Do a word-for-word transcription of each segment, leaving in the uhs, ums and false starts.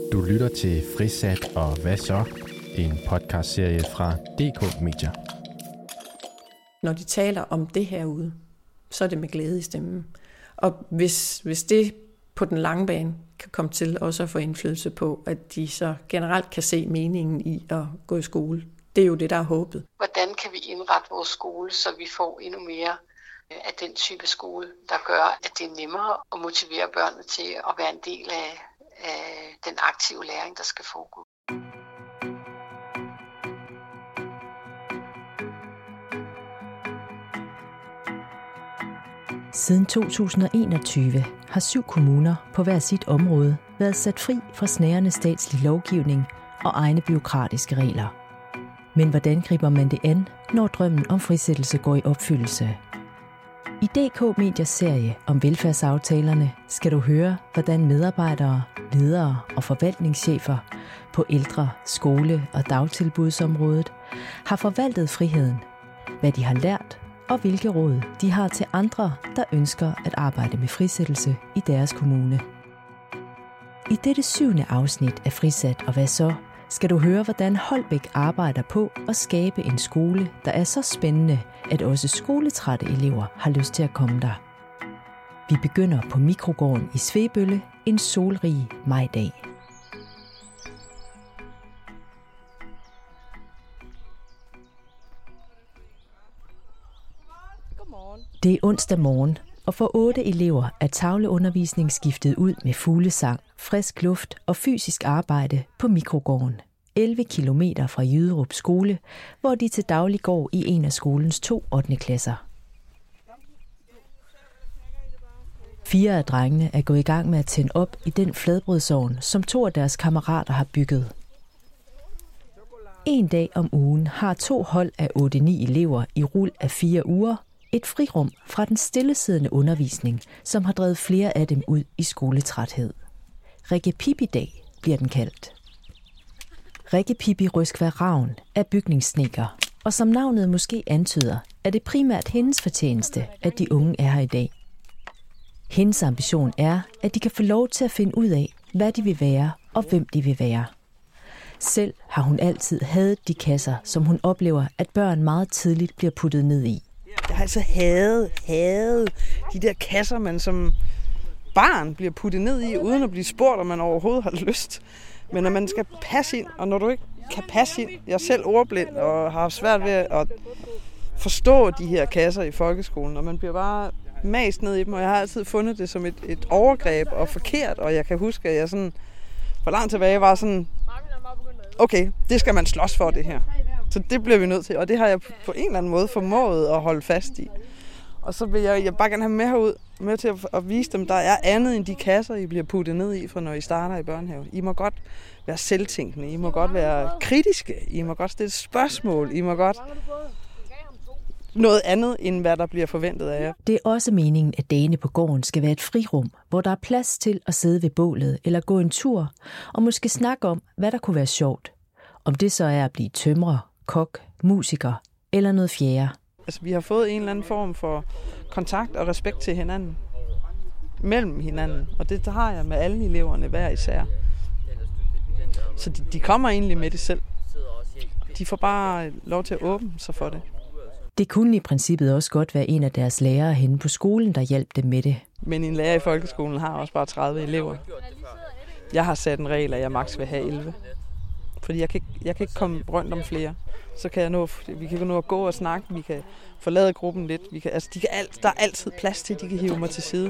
Du lytter til Frisat og Hvad så? En podcastserie fra D K Media. Når de taler om det herude, så er det med glæde i stemmen. Og hvis, hvis det på den lange bane kan komme til også at få indflydelse på, at de så generelt kan se meningen i at gå i skole, det er jo det, der er håbet. Hvordan kan vi indrette vores skole, så vi får endnu mere af den type skole, der gør, at det er nemmere at motivere børnene til at være en del af, af den aktive læring, der skal foregå. Siden to tusind og enogtyve har syv kommuner på hver sit område været sat fri fra snærende statslig lovgivning og egne bureaukratiske regler. Men hvordan griber man det an, når drømmen om frisættelse går i opfyldelse? I D K Medias serie om velfærdsaftalerne skal du høre, hvordan medarbejdere, ledere og forvaltningschefer på ældre, skole- og dagtilbudsområdet har forvaltet friheden, hvad de har lært og hvilke råd de har til andre, der ønsker at arbejde med frisættelse i deres kommune. I dette syvende afsnit af Frisat og Hvad så? Skal du høre, hvordan Holbæk arbejder på at skabe en skole, der er så spændende, at også skoletrætte elever har lyst til at komme der. Vi begynder på Mikrogården i Svebølle en solrig majdag. Det er onsdag morgen, og for otte elever er tavleundervisning skiftet ud med fuglesang, frisk luft og fysisk arbejde på Mikrogården, elleve kilometer fra Jyderup skole, hvor de til daglig går i en af skolens to ottende klasser. Fire af drengene er gået i gang med at tænde op i den fladbrødsovn, som to af deres kammerater har bygget. En dag om ugen har to hold af otte ni elever i rul af fire uger et frirum fra den stillesiddende undervisning, som har drevet flere af dem ud i skoletræthed. Rikke Pippi-dag bliver den kaldt. Rikke Pippi Røskvær Ravn er bygningssnedker, og som navnet måske antyder, er det primært hendes fortjeneste, at de unge er her i dag. Hendes ambition er, at de kan få lov til at finde ud af, hvad de vil være og hvem de vil være. Selv har hun altid hadet de kasser, som hun oplever, at børn meget tidligt bliver puttet ned i. Jeg har altså hadet, hadet de der kasser, man som barn bliver puttet ned i, uden at blive spurgt, om man overhovedet har lyst. Men når man skal passe ind, og når du ikke kan passe ind, jeg er selv ordblind og har svært ved at forstå de her kasser i folkeskolen, og man bliver bare mast ned i dem, og jeg har altid fundet det som et, et overgreb og forkert, og jeg kan huske, at jeg sådan for langt tilbage var sådan, okay, det skal man slås for det her. Så det bliver vi nødt til, og det har jeg på en eller anden måde formået at holde fast i. Og så vil jeg, jeg bare gerne have med herud, med til at, at vise dem, der er andet end de kasser, I bliver puttet ned i, fra når I starter i børnehave. I må godt være selvtænkende, I må godt være kritiske, I må godt stille spørgsmål, I må godt noget andet, end hvad der bliver forventet af jer. Det er også meningen, at dagene på gården skal være et frirum, hvor der er plads til at sidde ved bålet eller gå en tur, og måske snakke om, hvad der kunne være sjovt. Om det så er at blive tømrer, kok, musiker eller noget fjerde. Altså, vi har fået en eller anden form for kontakt og respekt til hinanden. Mellem hinanden. Og det har jeg med alle eleverne hver især. Så de, de kommer egentlig med det selv. De får bare lov til at åbne sig for det. Det kunne i princippet også godt være en af deres lærere henne på skolen, der hjalp dem med det. Men en lærer i folkeskolen har også bare tredive elever. Jeg har sat en regel, at jeg maks vil have elleve. Fordi jeg kan, jeg kan ikke komme rundt om flere. Så kan jeg nå, vi kan nå at gå og snakke, vi kan forlade gruppen lidt. Vi kan, altså, de kan alt, der er altid plads til, at de kan hive mig til side.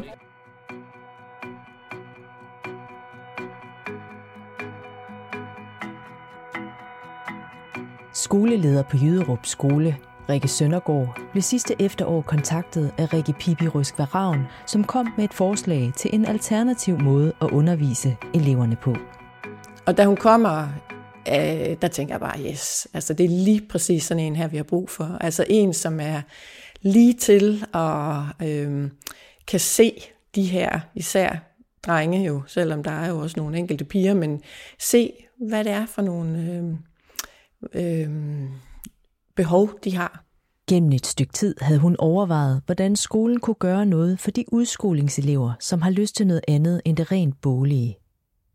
Skoleleder på Jyderup skole, Rikke Søndergaard, blev sidste efterår kontaktet af Rikke Pippi Røskvær Ravn, som kom med et forslag til en alternativ måde at undervise eleverne på. Og da hun kommer, øh, der tænker jeg bare, yes, altså det er lige præcis sådan en her, vi har brug for. Altså en, som er lige til og øh, kan se de her, især drenge jo, selvom der er jo også nogle enkelte piger, men se, hvad det er for nogle øh, øh, behov, de har. Gennem et stykke tid havde hun overvejet, hvordan skolen kunne gøre noget for de udskolingselever, som har lyst til noget andet end det rent boglige.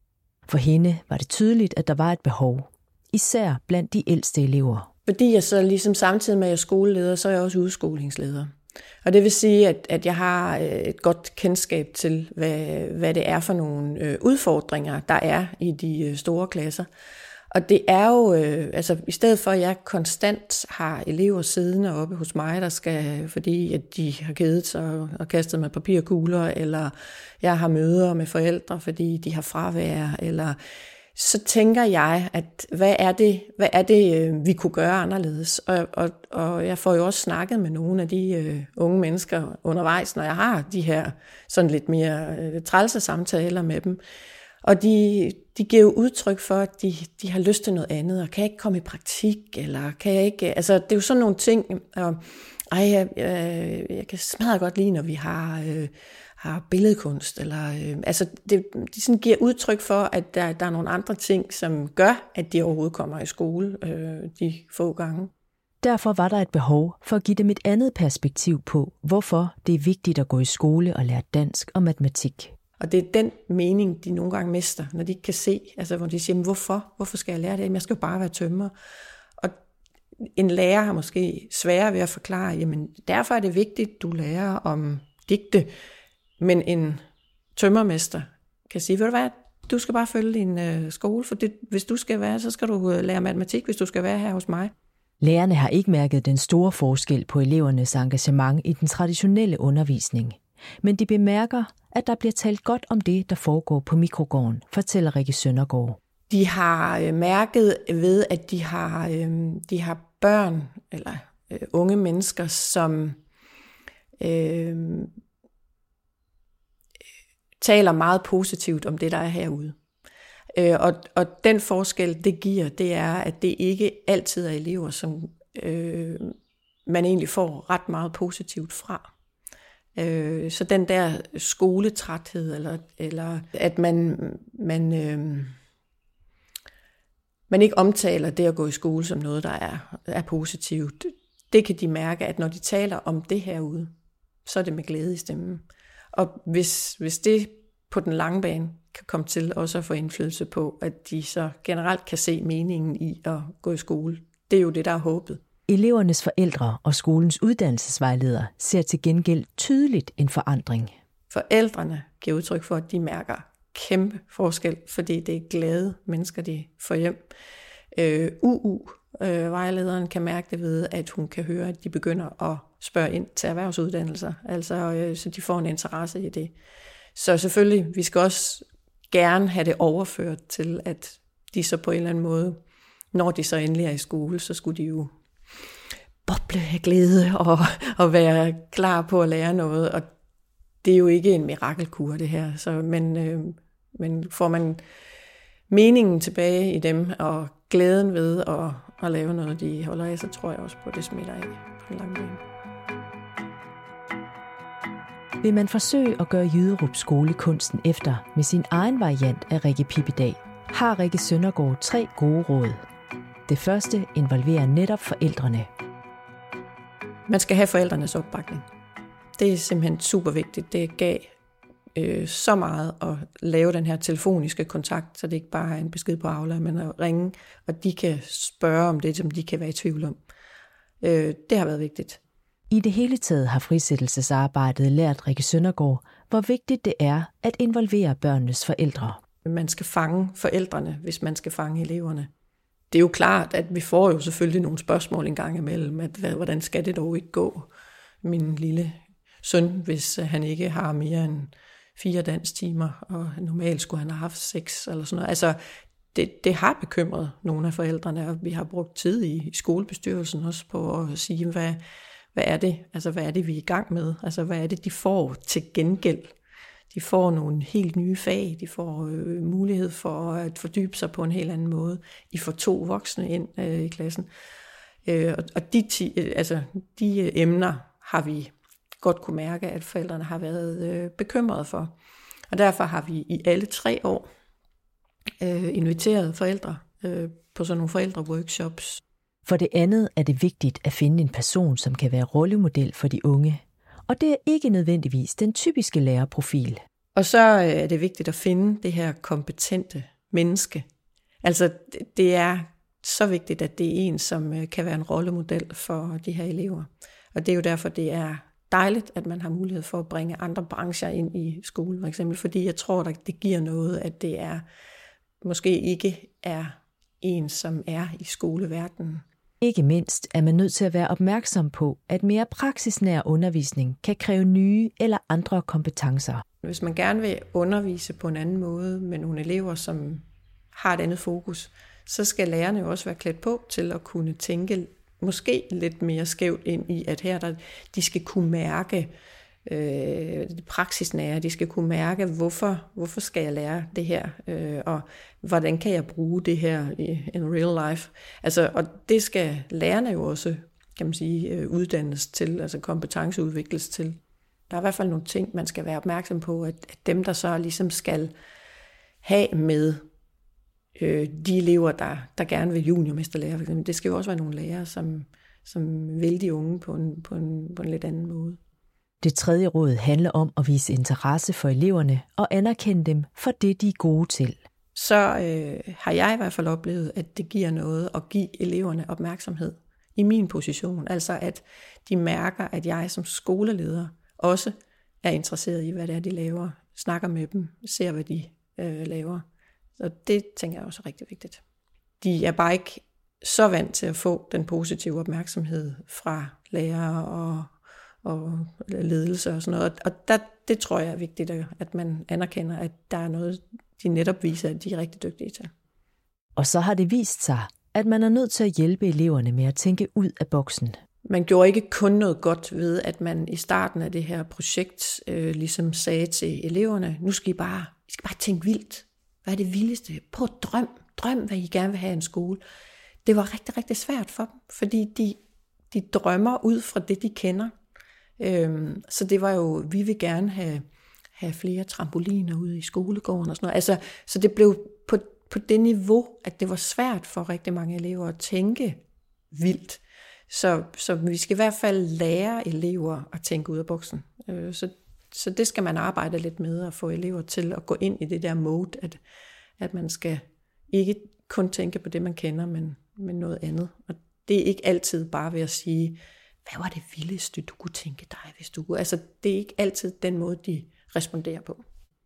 For hende var det tydeligt, at der var et behov, især blandt de ældste elever. Fordi jeg så ligesom samtidig med at jeg er skoleleder, så er jeg også udskolingsleder. Og det vil sige, at, at jeg har et godt kendskab til, hvad, hvad det er for nogle øh, udfordringer, der er i de øh, store klasser. Og det er jo, øh, altså i stedet for at jeg konstant har elever siddende oppe hos mig, der skal, fordi at de har kedet sig og kastet med papirkugler, eller jeg har møder med forældre, fordi de har fravær, eller så tænker jeg, at hvad er det, hvad er det vi kunne gøre anderledes? Og, og, og jeg får jo også snakket med nogle af de øh, unge mennesker undervejs, når jeg har de her sådan lidt mere øh, trælse samtaler med dem. Og de, de giver jo udtryk for, at de, de har lyst til noget andet, og kan ikke komme i praktik, eller kan jeg ikke... Altså, det er jo sådan nogle ting, og ej, jeg, jeg, jeg kan smadre godt lide, når vi har... Øh, har billedkunst, eller øh, altså det, de sådan giver udtryk for, at der, der er nogle andre ting, som gør, at de overhovedet kommer i skole øh, de få gange. Derfor var der et behov for at give dem et andet perspektiv på, hvorfor det er vigtigt at gå i skole og lære dansk og matematik. Og det er den mening, de nogle gange mister, når de ikke kan se, altså hvor de siger, hvorfor? Hvorfor skal jeg lære det? Jeg skal jo bare være tømrer. Og en lærer har måske sværere ved at forklare, jamen derfor er det vigtigt, du lærer om digte. Men en tømmermester kan sige, ved du hvad, du skal bare følge din øh, skole, for det, hvis du skal være, så skal du lære matematik, hvis du skal være her hos mig. Lærerne har ikke mærket den store forskel på elevernes engagement i den traditionelle undervisning. Men de bemærker, at der bliver talt godt om det, der foregår på mikrogården, fortæller Rikke Søndergaard. De har øh, mærket ved, at de har, øh, de har børn, eller øh, unge mennesker, som... Øh, taler meget positivt om det, der er herude. Øh, og, og den forskel, det giver, det er, at det ikke altid er elever, som øh, man egentlig får ret meget positivt fra. Øh, så den der skoletræthed, eller, eller at man, man, øh, man ikke omtaler det at gå i skole som noget, der er, er positivt, det kan de mærke, at når de taler om det herude, så er det med glæde i stemmen. Og hvis, hvis det på den lange bane kan komme til også at få indflydelse på, at de så generelt kan se meningen i at gå i skole, det er jo det, der er håbet. Elevernes forældre og skolens uddannelsesvejleder ser til gengæld tydeligt en forandring. Forældrene giver udtryk for, at de mærker kæmpe forskel, fordi det er glade mennesker, de får hjem. Øh, U U-vejlederen kan mærke det ved, at hun kan høre, at de begynder at spørge ind til erhvervsuddannelser, altså øh, så de får en interesse i det. Så selvfølgelig, vi skal også gerne have det overført til, at de så på en eller anden måde, når de så endelig er i skole, så skulle de jo boble af glæde og, og være klar på at lære noget. Og det er jo ikke en mirakelkur, det her. Så, men, øh, men får man meningen tilbage i dem, og glæden ved at, at lave noget, de holder af, så tror jeg også på, at det smitter af på den lange bane. Vil man forsøge at gøre Jyderup skole kunsten efter med sin egen variant af Rikke Pippedag, har Rikke Søndergaard tre gode råd. Det første involverer netop forældrene. Man skal have forældrenes opbakning. Det er simpelthen super vigtigt. Det gav øh, så meget at lave den her telefoniske kontakt, så det ikke bare er en besked på Aula, men at ringe, og de kan spørge om det, som de kan være i tvivl om. Øh, det har været vigtigt. I det hele taget har frisættelsesarbejdet lært Rikke Søndergaard, hvor vigtigt det er at involvere børnenes forældre. Man skal fange forældrene, hvis man skal fange eleverne. Det er jo klart, at vi får jo selvfølgelig nogle spørgsmål en gang imellem, at hvordan skal det dog ikke gå, min lille søn, hvis han ikke har mere end fire danstimer, og normalt skulle han have haft seks eller sådan noget. Altså, det, det har bekymret nogle af forældrene, og vi har brugt tid i skolebestyrelsen også på at sige, hvad, hvad er det, altså hvad er det, vi er i gang med? Altså, hvad er det, de får til gengæld? De får nogle helt nye fag, de får øh, mulighed for at fordybe sig på en helt anden måde. I får to voksne ind øh, i klassen. Øh, og og de, ti, øh, altså, de øh, emner har vi godt kunne mærke, at forældrene har været øh, bekymrede for. Og derfor har vi i alle tre år øh, inviteret forældre øh, på sådan nogle forældreworkshops. For det andet er det vigtigt at finde en person, som kan være rollemodel for de unge. Og det er ikke nødvendigvis den typiske lærerprofil. Og så er det vigtigt at finde det her kompetente menneske. Altså det er så vigtigt, at det er en, som kan være en rollemodel for de her elever. Og det er jo derfor, det er dejligt, at man har mulighed for at bringe andre brancher ind i skolen, for eksempel, fordi jeg tror, at det giver noget, at det er måske ikke er en, som er i skoleverdenen. Ikke mindst er man nødt til at være opmærksom på, at mere praksisnær undervisning kan kræve nye eller andre kompetencer. Hvis man gerne vil undervise på en anden måde med nogle elever, som har et andet fokus, så skal lærerne jo også være klædt på til at kunne tænke måske lidt mere skævt ind i, at her der, de skal kunne mærke øh, praksisnære, de skal kunne mærke, hvorfor, hvorfor skal jeg lære det her, øh, og hvordan kan jeg bruge det her i in real life. Altså, og det skal lærerne jo også, kan man sige, uddannes til, altså kompetenceudvikles til. Der er i hvert fald nogle ting, man skal være opmærksom på, at, at dem, der så ligesom skal have med øh, de elever, der, der gerne vil juniormesterlære, for eksempel, det skal jo også være nogle lærere, som, som vil de unge på en, på, en, på en lidt anden måde. Det tredje råd handler om at vise interesse for eleverne og anerkende dem for det, de er gode til. Så øh, har jeg i hvert fald oplevet, at det giver noget at give eleverne opmærksomhed i min position. Altså at de mærker, at jeg som skoleleder også er interesseret i, hvad det er, de laver, snakker med dem, ser, hvad de øh, laver. Så det tænker jeg også er rigtig vigtigt. De er bare ikke så vant til at få den positive opmærksomhed fra lærere og, og ledelse og sådan noget. Og der, det tror jeg er vigtigt, at man anerkender, at der er noget, de netop viser, at de er rigtig dygtige til. Og så har det vist sig, at man er nødt til at hjælpe eleverne med at tænke ud af boksen. Man gjorde ikke kun noget godt ved, at man i starten af det her projekt øh, ligesom sagde til eleverne, nu skal I bare, I skal bare tænke vildt. Hvad er det vildeste? Prøv at drøm. Drøm, hvad I gerne vil have i en skole. Det var rigtig, rigtig svært for dem, fordi de, de drømmer ud fra det, de kender. Øhm, så det var jo, vi vil gerne have, have flere trampoliner ude i skolegården og sådan noget. Altså, så det blev på, på det niveau, at det var svært for rigtig mange elever at tænke vildt. Så, så vi skal i hvert fald lære elever at tænke ud af boksen. Øh, så, så det skal man arbejde lidt med, at få elever til at gå ind i det der mode, at, at man skal ikke kun tænke på det, man kender, men, men noget andet. Og det er ikke altid bare ved at sige, hvad var det vildeste, du kunne tænke dig, hvis du kunne. Altså, det er ikke altid den måde, de responderer på.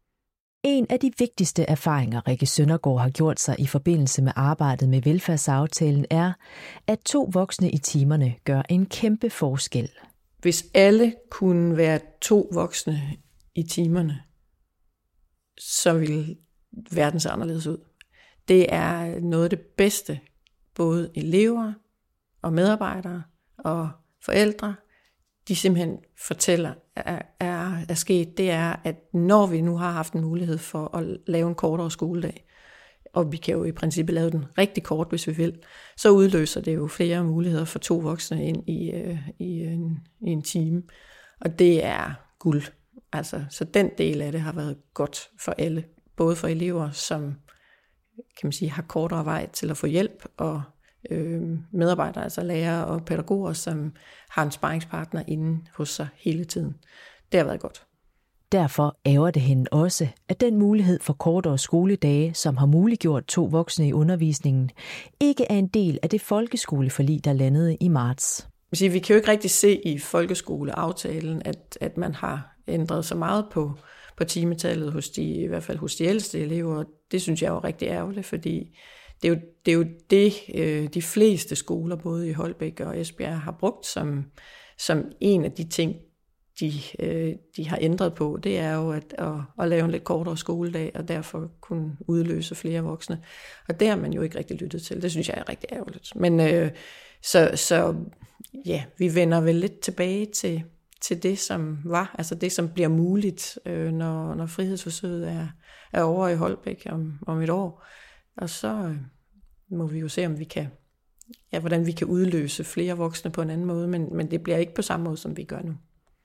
En af de vigtigste erfaringer, Rikke Søndergaard har gjort sig i forbindelse med arbejdet med velfærdsaftalen, er, at to voksne i timerne gør en kæmpe forskel. Hvis alle kunne være to voksne i timerne, så ville verden se anderledes ud. Det er noget af det bedste, både elever og medarbejdere og forældre, de simpelthen fortæller, er, er, er sket, det er, at når vi nu har haft en mulighed for at lave en kortere skoledag, og vi kan jo i princippet lave den rigtig kort, hvis vi vil, så udløser det jo flere muligheder for to voksne ind i, øh, i, en, i en time. Og det er guld. Altså, så den del af det har været godt for alle. Både for elever, som kan man sige, har kortere vej til at få hjælp, og øh, medarbejdere, altså lærere og pædagoger, som har en sparringspartner inde hos sig hele tiden. Det har været godt. Derfor ærger det hende også, at den mulighed for kortere skoledage, som har muliggjort to voksne i undervisningen, ikke er en del af det folkeskoleforlig, der landede i marts. Vi kan jo ikke rigtig se i folkeskoleaftalen, at, at man har ændret så meget på, på timetallet, hos de, i hvert fald hos de ældste elever. Det synes jeg er jo rigtig ærgerligt, fordi det er jo det, er jo det øh, de fleste skoler, både i Holbæk og Esbjerg, har brugt som, som en af de ting, de, øh, de har ændret på. Det er jo at, at, at lave en lidt kortere skoledag, og derfor kunne udløse flere voksne. Og det har man jo ikke rigtig lyttet til. Det synes jeg er rigtig ærgerligt. Men øh, så, så ja, vi vender vel lidt tilbage til, til det, som var, altså det, som bliver muligt, øh, når, når frihedsforsøget er, er over i Holbæk om, om et år. Og så øh, må vi jo se, om vi kan, ja, hvordan vi kan udløse flere voksne på en anden måde, men, men det bliver ikke på samme måde, som vi gør nu.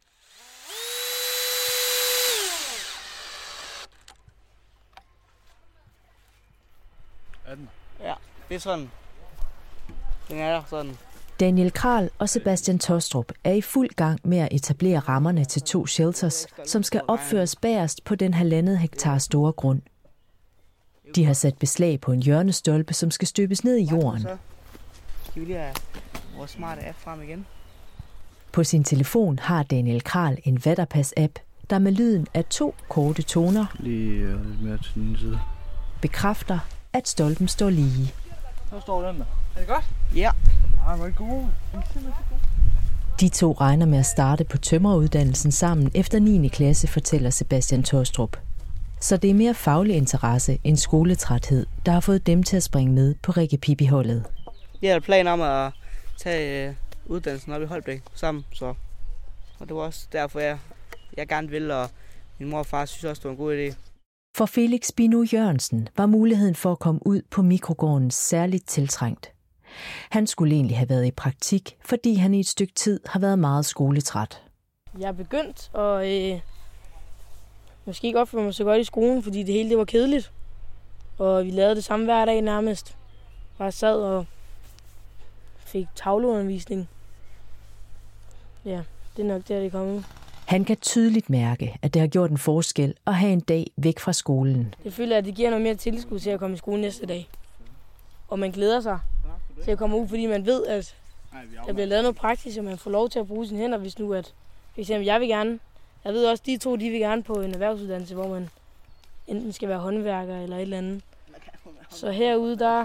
Ja, det er sådan. Den er sådan. Daniel Kral og Sebastian Tostrup er i fuld gang med at etablere rammerne til to shelters, som skal opføres bagerst på den halvandet hektar store grund. De har sat beslag på en hjørnestolpe, som skal støbes ned i jorden. Så skal vi lige have vores smarte app frem igen. På sin telefon har Daniel Kral en Vatterpass-app, der med lyden af to korte toner lige øh, lidt mere til den side bekræfter, at stolpen står lige. Så står den der. Er det godt? Ja. Ej, hvor er det god. De to regner med at starte på tømreruddannelsen sammen efter niende klasse, fortæller Sebastian Torstrup. Så det er mere faglig interesse end skoletræthed, der har fået dem til at springe med på Rikke Pippi-holdet. Jeg har planer om at tage øh, uddannelsen op i Holbæk sammen, så og det var også derfor, jeg, jeg gerne vil, og min mor og far synes også, det var en god idé. For Felix Bino Jørgensen var muligheden for at komme ud på mikrogården særligt tiltrængt. Han skulle egentlig have været i praktik, fordi han i et stykke tid har været meget skoletræt. Jeg er begyndt, og øh, måske ikke opføre mig så godt i skolen, fordi det hele det var kedeligt. Og vi lavede det samme hver dag nærmest. Bare sad og fik tavleundervisning. Ja, det er nok der, det er kommet. Han kan tydeligt mærke, at det har gjort en forskel at have en dag væk fra skolen. Jeg føler, at det giver noget mere tilskud til at komme i skole næste dag. Og man glæder sig til at komme ud, fordi man ved, at der bliver lavet noget praktisk, og man får lov til at bruge sine hænder, hvis nu at, for eksempel, jeg vil gerne, jeg ved også, de to, de vil gerne på en erhvervsuddannelse, hvor man enten skal være håndværker eller et eller andet. Så herude, der,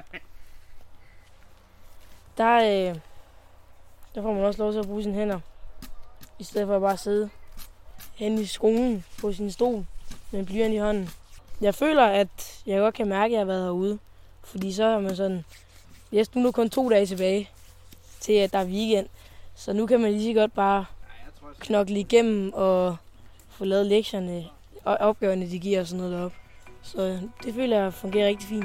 der, øh, der får man også lov til at bruge sine hænder, i stedet for at bare sidde henne i skolen på sin stol med en blyant i hånden. Jeg føler, at jeg godt kan mærke, at jeg har været herude, fordi så er man sådan, yes, nu er der kun to dage tilbage til, at der er weekend, så nu kan man lige så godt bare knokle igennem og få lavet lektierne og opgaverne, de giver og sådan noget deroppe. Så det føler jeg fungerer rigtig fint.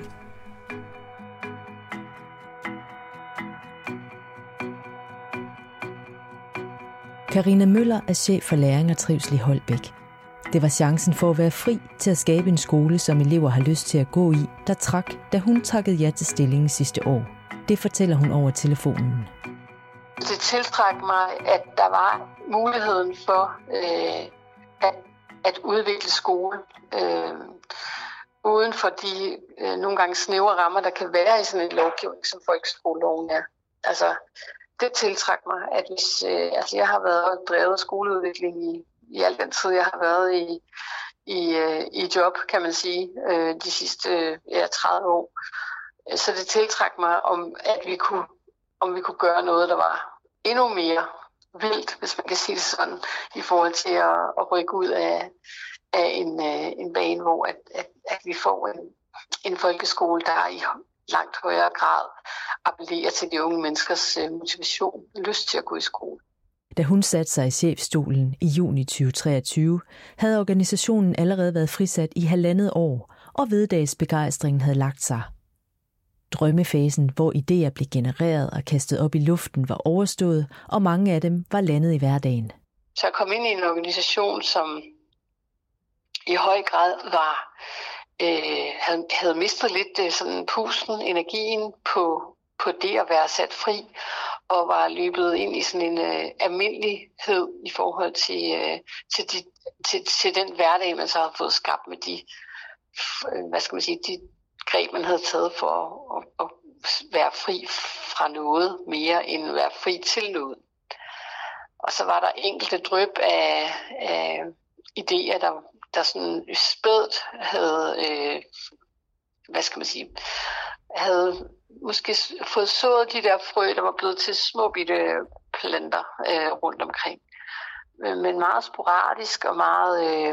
Karina Møller er chef for læring og trivsel i Holbæk. Det var chancen for at være fri til at skabe en skole, som elever har lyst til at gå i, der trak, da hun takkede ja til stillingen sidste år. Det fortæller hun over telefonen. Det tiltrak mig, at der var muligheden for øh, at, at udvikle skole øh, uden for de øh, nogle gange snævre rammer, der kan være i sådan en lovgivning, som folkeskoleloven er. Altså, det tiltrak mig, at hvis øh, altså jeg har været drevet skoleudvikling i, i al den tid, jeg har været i, i, øh, i job, kan man sige, øh, de sidste øh, ja, tredive år. Så det tiltrak mig, om at vi kunne, om vi kunne gøre noget, der var endnu mere vildt, hvis man kan sige det sådan, i forhold til at, at rykke ud af, af en, en bane, hvor at, at, at vi får en, en folkeskole, der i langt højere grad appellerer til de unge menneskers motivation, lyst til at gå i skole. Da hun satte sig i chefstolen i juni tyve treogtyve, havde organisationen allerede været frisat i halvandet år, og veddagsbegejstringen havde lagt sig. Drømmefasen, hvor idéer blev genereret og kastet op i luften, var overstået, og mange af dem var landet i hverdagen. Så jeg kom ind i en organisation, som i høj grad var, øh, havde, havde mistet lidt sådan pusten, energien på, på det at være sat fri, og var løbet ind i sådan en øh, almindelighed i forhold til, øh, til, de, til, til den hverdag, man så havde fået skabt med de, øh, hvad skal man sige, de greb, man havde taget for at, at, at være fri fra noget mere, end at være fri til noget. Og så var der enkelte dryp af, af idéer, der, der sådan spædt havde, øh, hvad skal man sige, havde måske fået sået de der frø, der var blevet til små bitte planter øh, rundt omkring. Men meget sporadisk og meget øh,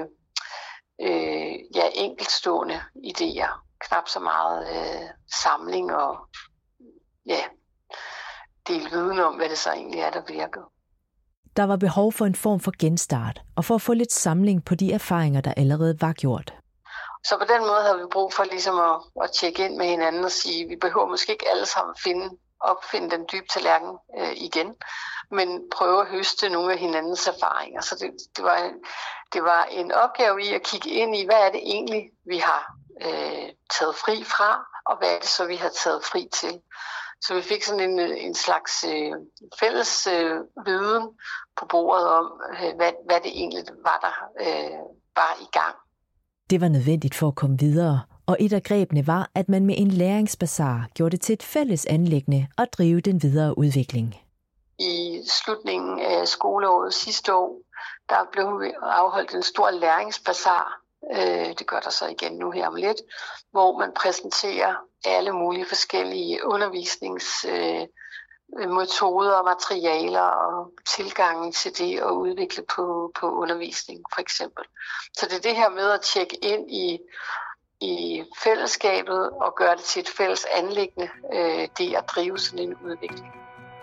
øh, ja, enkeltstående idéer. Knap så meget øh, samling og ja, del viden om, hvad det så egentlig er, der virkede. Der var behov for en form for genstart, og for at få lidt samling på de erfaringer, der allerede var gjort. Så på den måde havde vi brug for ligesom at, at tjekke ind med hinanden og sige, at vi behøver måske ikke alle sammen finde, opfinde den dybe tallerken øh, igen, men prøve at høste nogle af hinandens erfaringer. Så det, det, var, det var en opgave i at kigge ind i, hvad er det egentlig, vi har øh, taget fri fra, og hvad er det så, vi har taget fri til. Så vi fik sådan en, en slags øh, fælles øh, viden på bordet om, øh, hvad, hvad det egentlig var, der øh, var i gang. Det var nødvendigt for at komme videre, Og et af grebene var, at man med en læringsbasar gjorde det til et fælles anliggende at drive den videre udvikling. I slutningen af skoleåret sidste år, der blev afholdt en stor læringsbasar. Det gør der så igen nu her om lidt, hvor man præsenterer alle mulige forskellige undervisningsmetoder og materialer og tilgangen til det at udvikle på, på undervisning for eksempel. Så det er det her med at tjekke ind i, i fællesskabet og gøre det til et fælles anliggende, det at drive sådan en udvikling.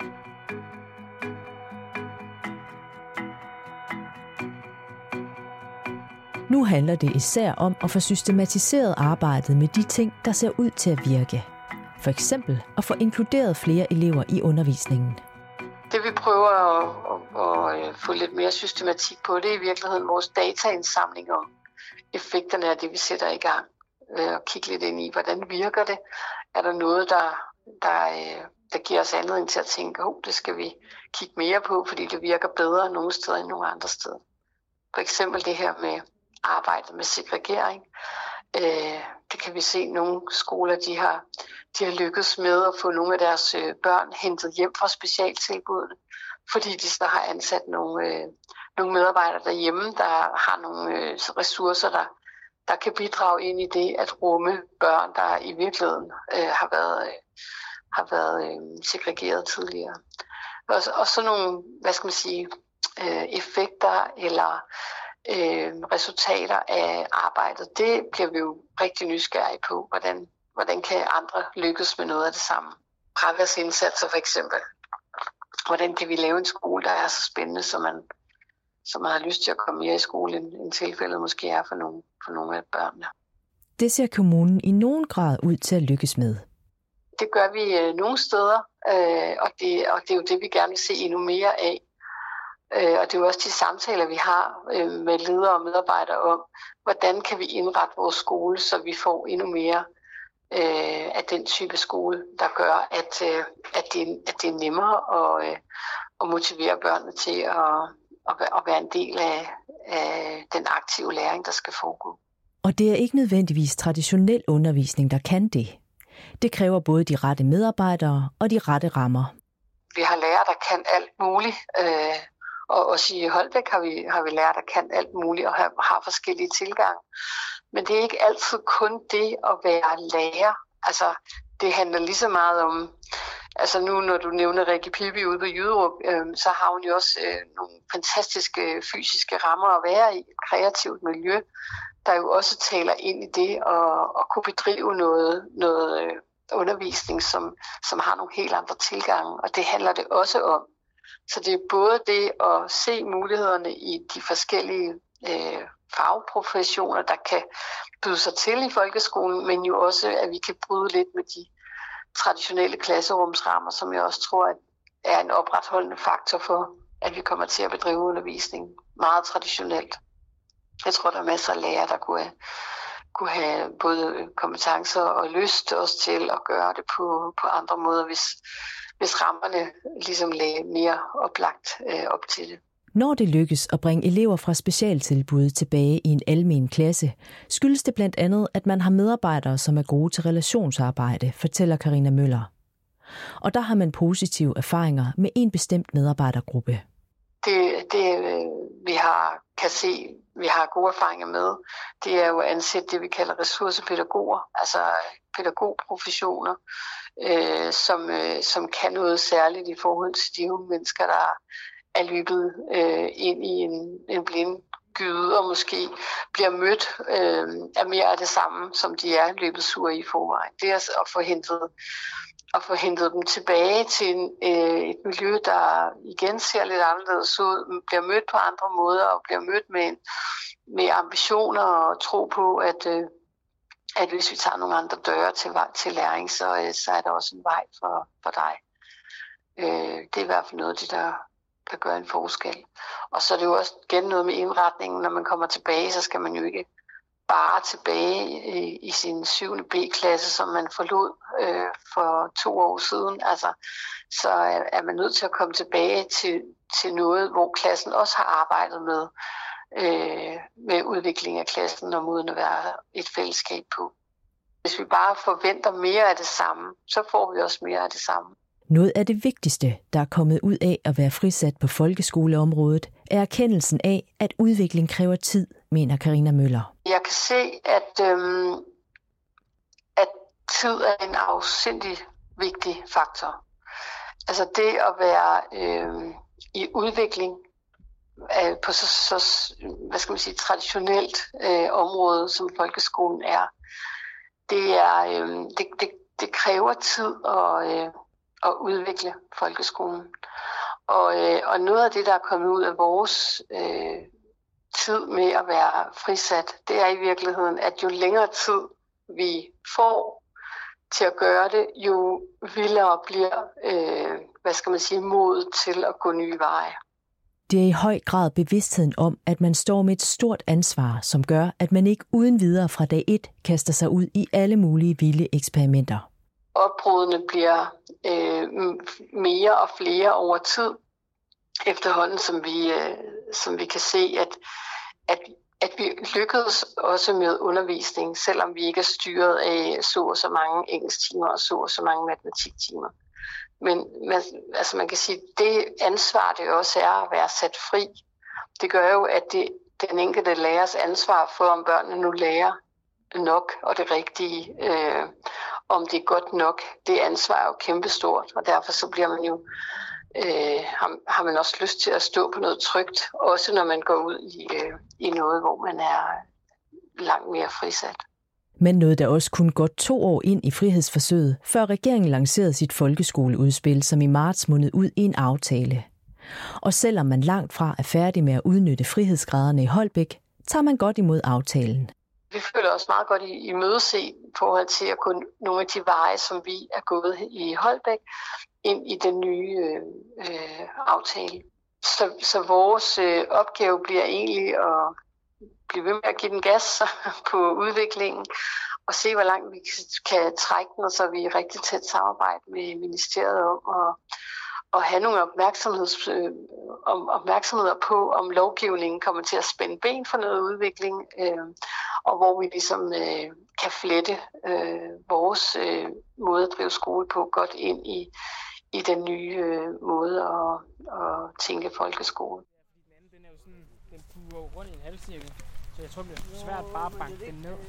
Nu handler det især om at få systematiseret arbejdet med de ting, der ser ud til at virke. For eksempel at få inkluderet flere elever i undervisningen. Det vi prøver at, at, at få lidt mere systematik på, det er i virkeligheden vores dataindsamling om effekterne af det, vi sætter i gang. Og kigge lidt ind i, hvordan virker det? Er der noget, der, der, der giver os anledning til at tænke, oh, det skal vi kigge mere på, fordi det virker bedre nogle steder end nogle andre steder. For eksempel det her med arbejdet med segregering. Øh, det kan vi se, at nogle skoler de har, de har lykkedes med at få nogle af deres øh, børn hentet hjem fra specialtilbudene, fordi de så har ansat nogle, øh, nogle medarbejdere derhjemme, der har nogle øh, ressourcer, der, der kan bidrage ind i det at rumme børn, der i virkeligheden øh, har været, øh, har været øh, segregeret tidligere. Og, og så nogle, hvad skal man sige, øh, effekter eller Øh, resultater af arbejdet, det bliver vi jo rigtig nysgerrige på, hvordan, hvordan kan andre lykkes med noget af det samme. Fraværsindsatser for eksempel. Hvordan kan vi lave en skole, der er så spændende, så man, så man har lyst til at komme mere i skole, end, end tilfældet måske er for nogle, for nogle af børnene. Det ser kommunen i nogen grad ud til at lykkes med. Det gør vi øh, nogle steder, øh, og, det, og det er jo det, vi gerne vil se endnu mere af. Og det er jo også de samtaler, vi har med ledere og medarbejdere om, hvordan kan vi indrette vores skole, så vi får endnu mere af den type skole, der gør, at, at, det, at det er nemmere at, at motivere børnene til at, at være en del af, af den aktive læring, der skal foregå. Og det er ikke nødvendigvis traditionel undervisning, der kan det. Det kræver både de rette medarbejdere og de rette rammer. Vi har lærere, der kan alt muligt. Og også i Holbæk har vi, har vi lært, der kan alt muligt og har, har forskellige tilgange. Men det er ikke altid kun det at være lærer. Altså, det handler lige så meget om, altså nu når du nævner Rikke Pippi ude på Jyderup, øh, så har hun jo også øh, nogle fantastiske fysiske rammer at være i, et kreativt miljø, der jo også taler ind i det og, og kunne bedrive noget, noget øh, undervisning, som, som har nogle helt andre tilgange. Og det handler det også om. Så det er både det at se mulighederne i de forskellige øh, fagprofessioner, der kan byde sig til i folkeskolen, men jo også, at vi kan bryde lidt med de traditionelle klasserumsrammer, som jeg også tror er en opretholdende faktor for, at vi kommer til at bedrive undervisning meget traditionelt. Jeg tror, der er masser af lærere, der kunne have, kunne have både kompetencer og lyst også til at gøre det på, på andre måder, hvis hvis rammerne ligesom lagde mere oplagt øh, op til det. Når det lykkes at bringe elever fra specialtilbud tilbage i en almen klasse, skyldes det blandt andet, at man har medarbejdere, som er gode til relationsarbejde, fortæller Karina Møller. Og der har man positive erfaringer med en bestemt medarbejdergruppe. Det, det vi har, kan se, vi har gode erfaringer med, det er jo at ansætte det, vi kalder ressourcepædagoger, altså pædagogprofessioner, øh, som, øh, som kan noget særligt i forhold til de unge mennesker, der er løbet øh, ind i en, en blindgyde og måske bliver mødt øh, af mere af det samme, som de er løbet sure i forvejen. Det er at få hentet og få hentet dem tilbage til en, øh, et miljø, der igen ser lidt anderledes ud, bliver mødt på andre måder og bliver mødt med, med ambitioner og tro på, at, øh, at hvis vi tager nogle andre døre til, til læring, så, øh, så er der også en vej for, for dig. Øh, det er i hvert fald noget af det, der, der gør en forskel. Og så er det jo også igen noget med indretningen. Når man kommer tilbage, så skal man jo ikke bare tilbage i, i sin syvende B-klasse, som man forlod øh, for to år siden. Altså, så er, er man nødt til at komme tilbage til, til noget, hvor klassen også har arbejdet med, øh, med udvikling af klassen og måden at være et fællesskab på. Hvis vi bare forventer mere af det samme, så får vi også mere af det samme. Noget af det vigtigste, der er kommet ud af at være frisat på folkeskoleområdet, er erkendelsen af, at udvikling kræver tid, mener Karina Møller. Jeg kan se, at, øhm, at tid er en afsindig vigtig faktor. Altså det at være øhm, i udvikling øh, på så, så hvad skal man sige, traditionelt øh, område, som folkeskolen er, det, er øh, det, det, det kræver tid at, øh, at udvikle folkeskolen. Og, øh, og noget af det, der er kommet ud af vores øh, tid med at være frisat, det er i virkeligheden, at jo længere tid vi får til at gøre det, jo vildere bliver, øh, hvad skal man sige, modet til at gå nye veje. Det er i høj grad bevidstheden om, at man står med et stort ansvar, som gør, at man ikke uden videre fra dag et kaster sig ud i alle mulige vilde eksperimenter. Opbrudene bliver øh, mere og flere over tid, efterhånden som vi, øh, som vi kan se, at, at, at vi lykkedes også med undervisning, selvom vi ikke er styret af så og så mange engelsktimer og så og så mange matematiktimer. Men man, altså man kan sige, at det ansvar, det også er at være sat fri, det gør jo, at det, den enkelte lærers ansvar for, om børnene nu lærer nok og det rigtige, øh, om det er godt nok, det ansvar er jo kæmpestort, og derfor så bliver man jo, øh, har, har man også lyst til at stå på noget trygt, også når man går ud i, øh, i noget, hvor man er langt mere frisat. Men nåede der også kun godt to år ind i frihedsforsøget, før regeringen lancerede sit folkeskoleudspil, som i marts mundede ud i en aftale. Og selvom man langt fra er færdig med at udnytte frihedsgraderne i Holbæk, tager man godt imod aftalen. Vi føler os meget godt i, i mødese i forhold til at gå nogle af de veje, som vi er gået i Holbæk, ind i den nye øh, aftale. Så, så vores øh, opgave bliver egentlig at blive ved med at give den gas på udviklingen, og se, hvor langt vi kan trække den, så vi er i rigtig tæt samarbejde med ministeriet om at, at have nogle opmærksomheds, øh, om, opmærksomheder på, om lovgivningen kommer til at spænde ben for noget udvikling, øh, og hvor vi ligesom øh, kan flette øh, vores øh, måde at drive skole på godt ind i, i den nye øh, måde at, at tænke folkeskole. Den er jo sådan, den buer rundt i en halvcirkel. Så jeg tror, det er svært bare at banke den ned.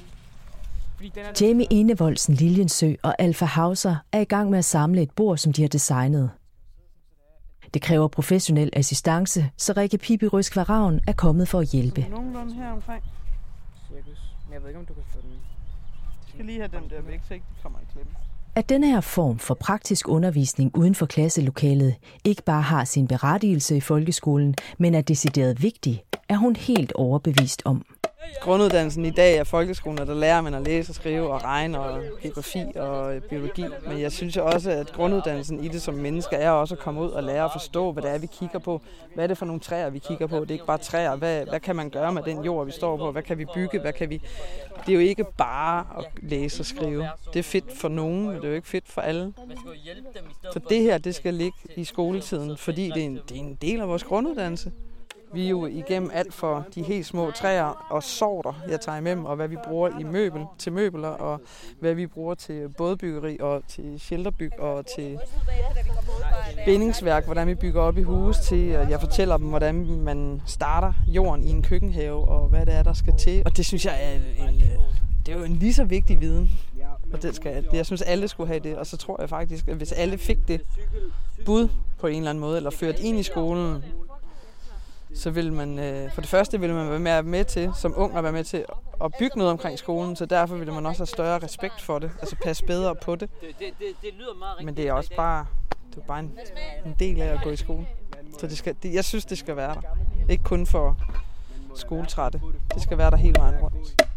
Jamie Enevoldsen Liljensø og Alfa Hauser er i gang med at samle et bord, som de har designet. Det kræver professionel assistance, så Rikke Pippi Røskva Ravn er kommet for at hjælpe. Nogenlunde her omkring. Cirkus. Men jeg ved ikke, om du kan få den. Jeg skal lige have dem der væk, så ikke de kommer i klemme. At denne her form for praktisk undervisning uden for klasselokalet ikke bare har sin berettigelse i folkeskolen, men er decideret vigtig, er hun helt overbevist om. Grunduddannelsen i dag er folkeskolen, der lærer man at læse og skrive og regne og geografi og biologi. Men jeg synes også, at grunduddannelsen i det som mennesker er også at komme ud og lære at forstå, hvad det er, vi kigger på. Hvad er det for nogle træer, vi kigger på? Det er ikke bare træer. Hvad, hvad kan man gøre med den jord, vi står på? Hvad kan vi bygge? Hvad kan vi... Det er jo ikke bare at læse og skrive. Det er fedt for nogen, men det er jo ikke fedt for alle. Så det her, det skal ligge i skoletiden, fordi det er en, det er en del af vores grunduddannelse. Vi er jo igennem alt for de helt små træer og sorter, jeg tager med dem, og hvad vi bruger i møbel, til møbler, og hvad vi bruger til bådbyggeri og til shelterbyg og til bindingsværk, hvordan vi bygger op i hus til. Jeg fortæller dem, hvordan man starter jorden i en køkkenhave, og hvad det er, der skal til. Og det synes jeg er en, det er jo en lige så vigtig viden. Og det skal, jeg synes, alle skulle have det, og så tror jeg faktisk, at hvis alle fik det bud på en eller anden måde, eller ført ind i skolen, så vil man, for det første vil man være med, med til, som ung at være med til at bygge noget omkring skolen, så derfor vil man også have større respekt for det, altså passe bedre på det. Men det er også bare, det er bare en, en del af at gå i skole. Så det skal, det, jeg synes, det skal være der. Ikke kun for skoletrætte. Det skal være der hele vejen rundt.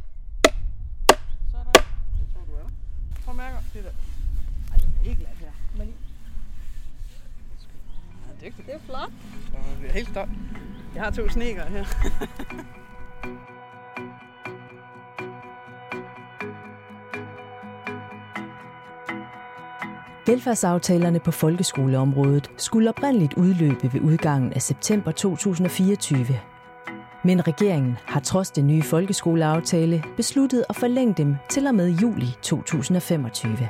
Prøv at mærke det der. Ej, det er ikke glat her. Men... Ja, det er flot. Det er helt stolt. Jeg har to sneker her. Velfærdsaftalerne på folkeskoleområdet skulle oprindeligt udløbe ved udgangen af september to tusind og fireogtyve. Men regeringen har trods den nye folkeskoleaftale besluttet at forlænge dem til og med juli to tusind og femogtyve.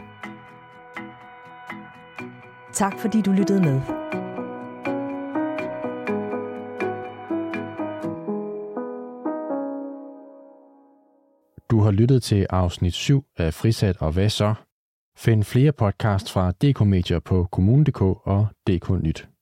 Tak fordi du lyttede med. Du har lyttet til afsnit syv af Frisat og hvad så? Find flere podcasts fra D K Medier på kommune punktum d k og D K Nyt.